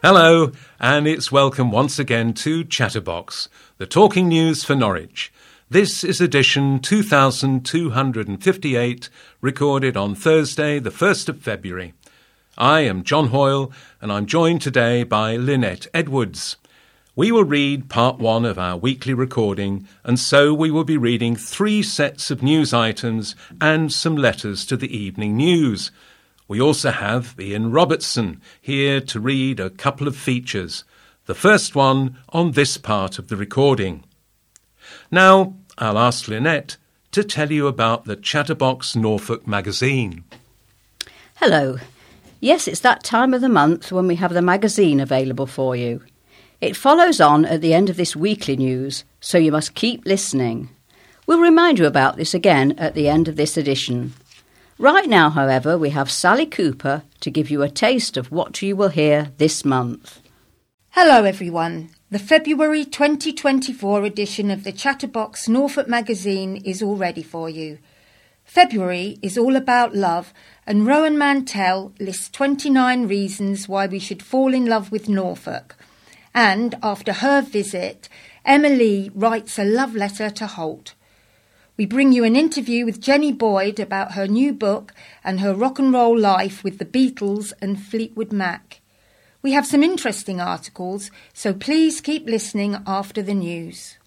Hello, and it's welcome once again to Chatterbox, the talking news for Norwich. This is edition 2258, recorded on Thursday, the 1st of February. I am John Hoyle, and I'm joined today by Lynette Edwards. We will read part one of our weekly recording, and so we will be reading 3 sets of news items and some letters to the evening news. We also have Ian Robertson here to read a couple of features, the first one on this part of the recording. Now, I'll ask Lynette to tell you about the Chatterbox Norfolk magazine. Hello. Yes, it's that time of the month when we have the magazine available for you. It follows on at the end of this weekly news, so you must keep listening. We'll remind you about this again at the end of this edition. Right now, however, we have Sally Cooper to give you a taste of what you will hear this month. Hello everyone. The February 2024 edition of the Chatterbox Norfolk magazine is all ready for you. February is all about love, and Rowan Mantell lists 29 reasons why we should fall in love with Norfolk. And after her visit, Emma Lee writes a love letter to Holt. We bring you an interview with Jenny Boyd about her new book and her rock and roll life with the Beatles and Fleetwood Mac. We have some interesting articles, so please keep listening after the news.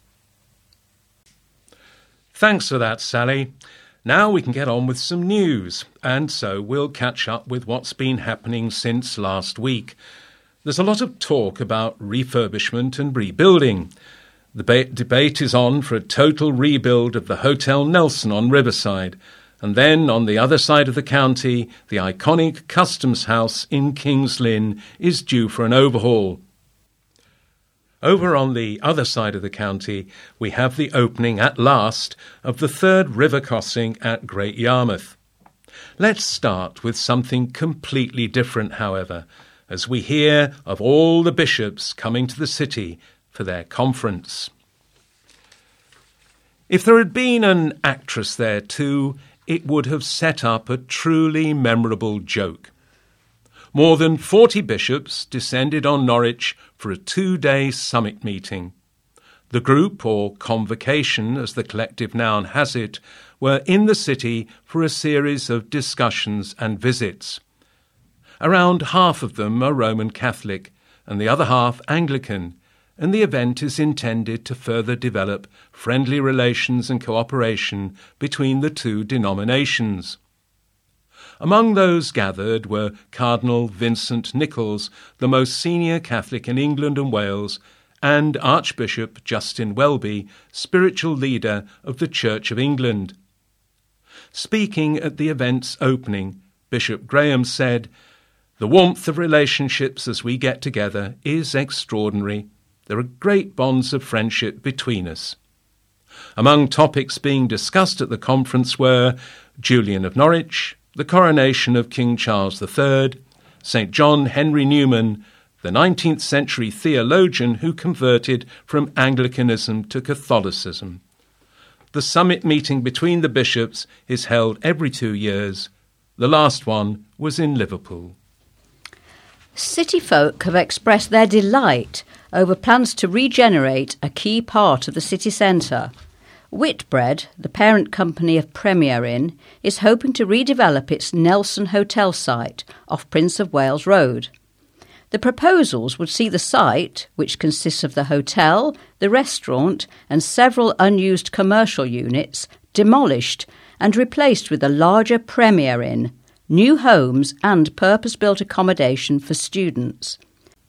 Thanks for that, Sally. Now we can get on with some news, and so we'll catch up with what's been happening since last week. There's a lot of talk about refurbishment and rebuilding. The debate is on for a total rebuild of the Hotel Nelson on Riverside, and then on the other side of the county, the iconic Customs House in King's Lynn is due for an overhaul. Over on the other side of the county, we have the opening at last of the 3rd river crossing at Great Yarmouth. Let's start with something completely different, however, as we hear of all the bishops coming to the city for their conference. If there had been an actress there too, it would have set up a truly memorable joke. More than 40 bishops descended on Norwich for a 2-day summit meeting. The group, or convocation as the collective noun has it, were in the city for a series of discussions and visits. Around half of them are Roman Catholic and the other half Anglican, and the event is intended to further develop friendly relations and cooperation between the two denominations. Among those gathered were Cardinal Vincent Nichols, the most senior Catholic in England and Wales, and Archbishop Justin Welby, spiritual leader of the Church of England. Speaking at the event's opening, Bishop Graham said, "The warmth of relationships as we get together is extraordinary. There are great bonds of friendship between us." Among topics being discussed at the conference were Julian of Norwich, the coronation of King Charles III, St. John Henry Newman, the 19th century theologian who converted from Anglicanism to Catholicism. The summit meeting between the bishops is held every 2 years. The last one was in Liverpool. City folk have expressed their delight over plans to regenerate a key part of the city centre. Whitbread, the parent company of Premier Inn, is hoping to redevelop its Nelson Hotel site off Prince of Wales Road. The proposals would see the site, which consists of the hotel, the restaurant and several unused commercial units, demolished and replaced with a larger Premier Inn, new homes and purpose-built accommodation for students.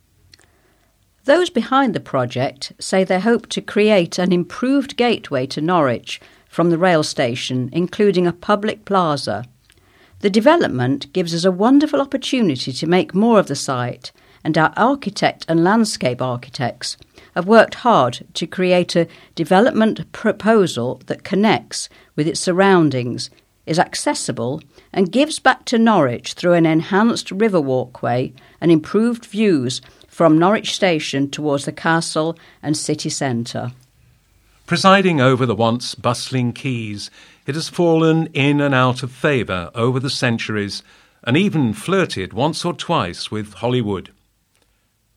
Those behind the project say they hope to create an improved gateway to Norwich from the rail station, including a public plaza. The development gives us a wonderful opportunity to make more of the site, and our architect and landscape architects have worked hard to create a development proposal that connects with its surroundings, is accessible and gives back to Norwich through an enhanced river walkway and improved views from Norwich Station towards the castle and city centre. Presiding over the once bustling quays, it has fallen in and out of favour over the centuries and even flirted once or twice with Hollywood.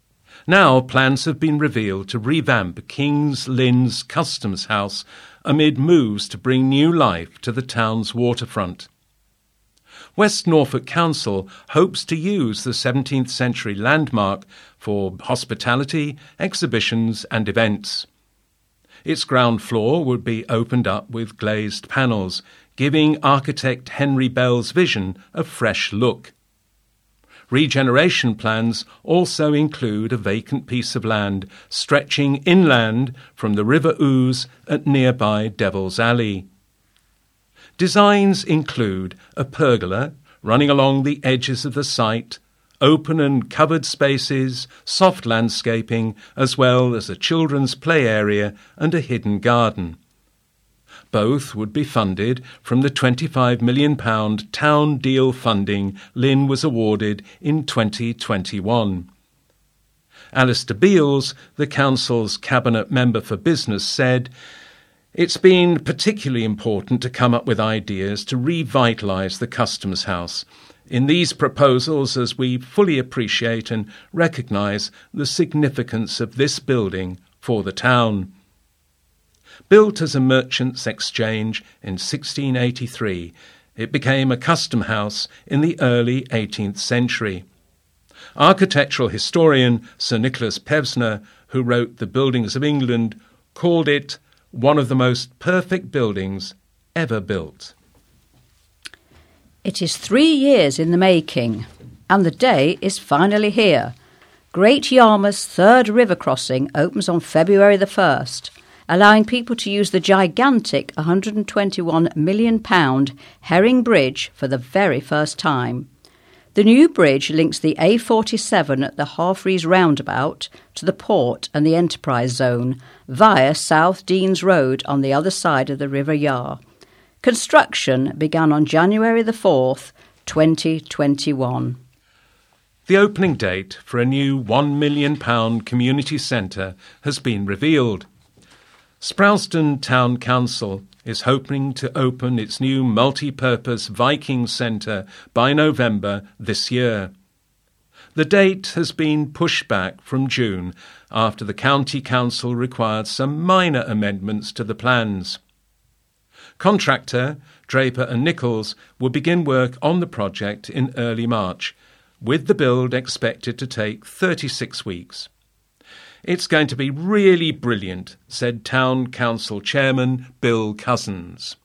Now plans have been revealed to revamp King's Lynn's Customs House amid moves to bring new life to the town's waterfront. West Norfolk Council hopes to use the 17th century landmark for hospitality, exhibitions and events. Its ground floor would be opened up with glazed panels, giving architect Henry Bell's vision a fresh look. Regeneration plans also include a vacant piece of land stretching inland from the River Ouse at nearby Devil's Alley. Designs include a pergola running along the edges of the site, open and covered spaces, soft landscaping, as well as a children's play area and a hidden garden. Both would be funded from the £25 million town deal funding Lynn was awarded in 2021. Alistair Beales, the council's cabinet member for business, said, "It's been particularly important to come up with ideas to revitalise the Customs House in these proposals, as we fully appreciate and recognise the significance of this building for the town." Built as a merchants' exchange in 1683, it became a custom house in the early 18th century. Architectural historian Sir Nicholas Pevsner, who wrote The Buildings of England, called it one of the most perfect buildings ever built. It is 3 years in the making, and the day is finally here. Great Yarmouth's third river crossing opens on February the 1st, allowing people to use the gigantic £121 million Herring Bridge for the very first time. The new bridge links the A47 at the Harfreys roundabout to the port and the enterprise zone via South Deans Road on the other side of the River Yar. Construction began on January the 4th, 2021. The opening date for a new £1 million community centre has been revealed. Sprowston Town Council is hoping to open its new multi-purpose Viking Centre by November this year. The date has been pushed back from June after the County Council required some minor amendments to the plans. Contractor Draper and Nichols will begin work on the project in early March, with the build expected to take 36 weeks. "It's going to be really brilliant," said Town Council Chairman Bill Cousins.